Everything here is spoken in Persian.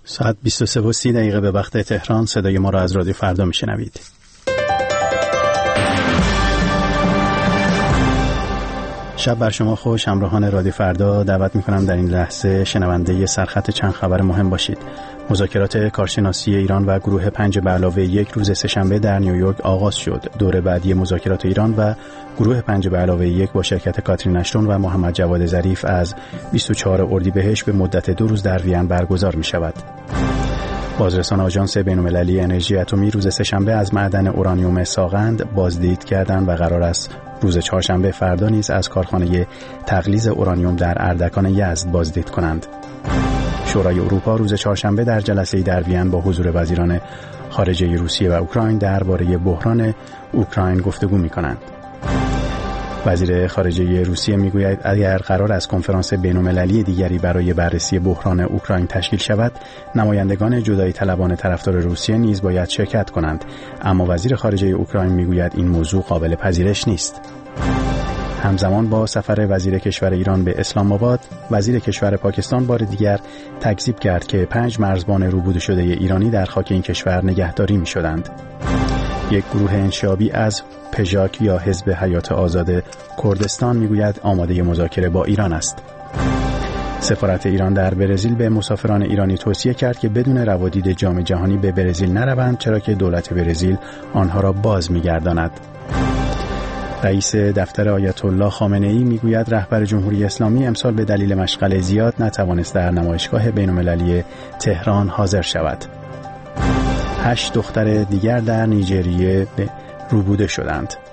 ساعت 23:30 به وقت تهران. صدای ما را از رادیو فردا میشنوید. شب بر شما خوش. همراهان رادیو فردا دعوت میکنم در این لحظه شنونده سرخط چند خبر مهم باشید. مذاکرات کارشناسی ایران و گروه 5+1 روز سه‌شنبه در نیویورک آغاز شد. دور بعدی مذاکرات ایران و گروه 5+1 با شرکت کاترین اشتون و محمد جواد ظریف از 24 اردیبهشت به مدت 2 روز در وین برگزار می شود. بازرسان آژانس بین‌المللی انرژی اتمی روز سه‌شنبه از معدن اورانیوم ساغند بازدید کردند و قرار است روز چهارشنبه فردا نیز از کارخانه تغلیظ اورانیوم در اردکان یزد بازدید کنند. شورای اروپا روز چهارشنبه در جلسه‌ای در وین با حضور وزیران خارجه روسیه و اوکراین درباره بحران اوکراین گفتگو می‌کنند. وزیر خارجه روسیه میگوید اگر قرار است کنفرانس بین‌المللی دیگری برای بررسی بحران اوکراین تشکیل شود، نمایندگان جدایی طلبان طرفدار روسیه نیز باید شرکت کنند، اما وزیر خارجه اوکراین میگوید این موضوع قابل پذیرش نیست. همزمان با سفر وزیر کشور ایران به اسلام آباد، وزیر کشور پاکستان بار دیگر تکذیب کرد که 5 مرزبان روبوده شده ایرانی در خاک این کشور نگهداری می‌شدند. یک گروه انشابی از پژاک یا حزب حیات آزاد کردستان میگوید آماده مذاکره با ایران است. سفارت ایران در برزیل به مسافران ایرانی توصیه کرد که بدون روادید جام جهانی به برزیل نروند، چرا که دولت برزیل آنها را باز می‌گرداند. رئیس دفتر آیت الله خامنه‌ای میگوید رهبر جمهوری اسلامی امسال به دلیل مشغله زیاد نتوانست در نمایشگاه بین‌المللی تهران حاضر شود. 8 دختر دیگر در نیجریه روبوده شدند.